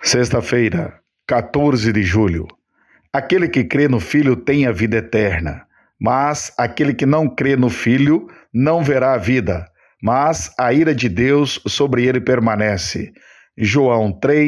Sexta-feira, 14 de julho. Aquele que crê no Filho tem a vida eterna, mas aquele que não crê no Filho não verá a vida, mas a ira de Deus sobre ele permanece. João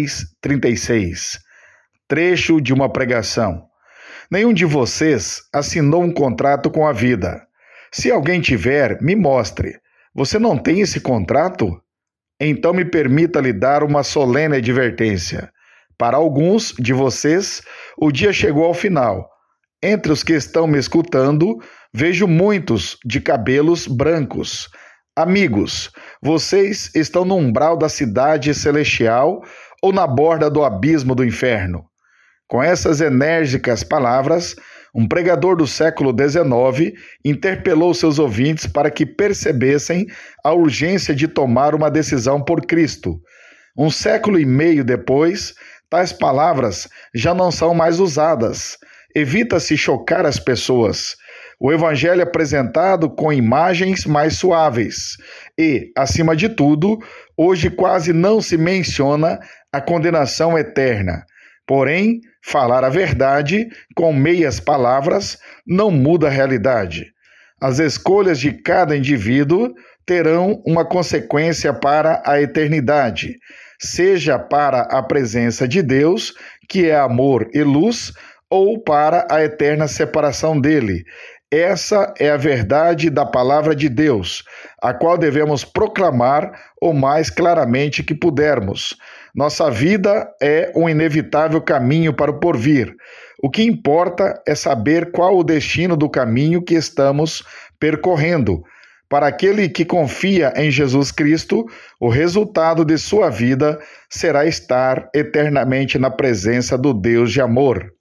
3:36. Trecho de uma pregação. Nenhum de vocês assinou um contrato com a vida. Se alguém tiver, me mostre. Você não tem esse contrato? Então me permita lhe dar uma solene advertência. Para alguns de vocês, o dia chegou ao final. Entre os que estão me escutando, vejo muitos de cabelos brancos. Amigos, vocês estão no umbral da cidade celestial ou na borda do abismo do inferno? Com essas enérgicas palavras, um pregador do século XIX interpelou seus ouvintes para que percebessem a urgência de tomar uma decisão por Cristo. Um século e meio depois, tais palavras já não são mais usadas. Evita-se chocar as pessoas. O Evangelho é apresentado com imagens mais suaves e, acima de tudo, hoje quase não se menciona a condenação eterna. Porém, falar a verdade com meias palavras não muda a realidade. As escolhas de cada indivíduo terão uma consequência para a eternidade, seja para a presença de Deus, que é amor e luz, ou para a eterna separação dele. Essa é a verdade da palavra de Deus, a qual devemos proclamar o mais claramente que pudermos. Nossa vida é um inevitável caminho para o porvir. O que importa é saber qual o destino do caminho que estamos percorrendo. Para aquele que confia em Jesus Cristo, o resultado de sua vida será estar eternamente na presença do Deus de amor.